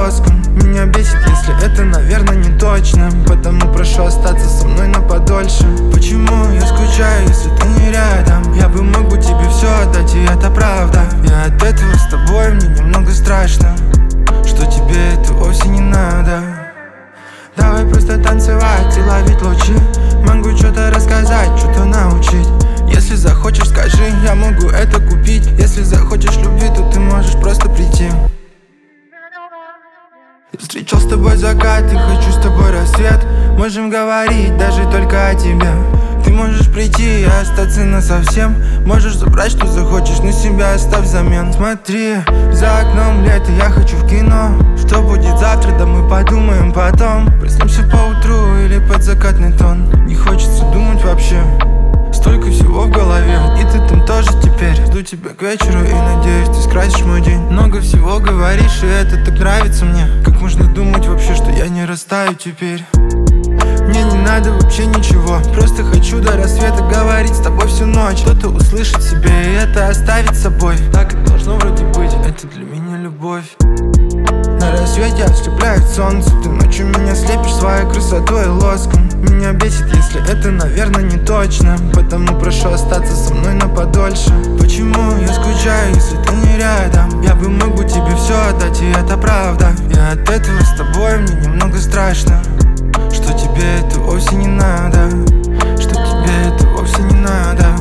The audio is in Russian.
лоском. Меня бесит, если это, наверное, не точно, потому прошу остаться со мной на подольше. Почему я скучаю, если ты не рядом? Я бы мог бы тебе все отдать, и это правда. И от этого с тобой мне немного страшно, что тебе это вовсе не надо. Давай просто танцевать и ловить лучи. Могу что-то рассказать, что-то научить. Если захочешь, скажи, я могу это купить. Если захочешь любви, то ты можешь просто прийти. Я встречал с тобой закат и хочу с тобой рассвет. Можем говорить даже только о тебе. Ты можешь прийти и остаться насовсем. Можешь забрать, что захочешь, но себя оставь взамен. Смотри, за окном лето, я хочу в кино. Что будет завтра, да мы подумаем потом. Проснемся поутру или под закатный тон. Не хочется думать вообще, столько всего в голове. И ты там тоже теперь. Жду тебя к вечеру и надеюсь, ты скрасишь мой день. Много всего говоришь, и это так нравится мне. Как можно думать вообще, что я не растаю теперь? Мне не надо вообще ничего, просто хочу до рассвета говорить с тобой всю ночь. Что-то услышать себе и это оставить с собой. Так и должно вроде быть, это для меня любовь. На рассвете ослепляет солнце, ты ночью меня слепишь своей красотой и лоском. Меня бесит, если это, наверное, не точно, потому прошу остаться со мной на подольше. Почему я скучаю, если ты не рядом? Я бы мог бы тебе все отдать, и это правда. И от этого с тобой мне немного страшно, что тебе это вовсе не надо, что тебе это вовсе не надо.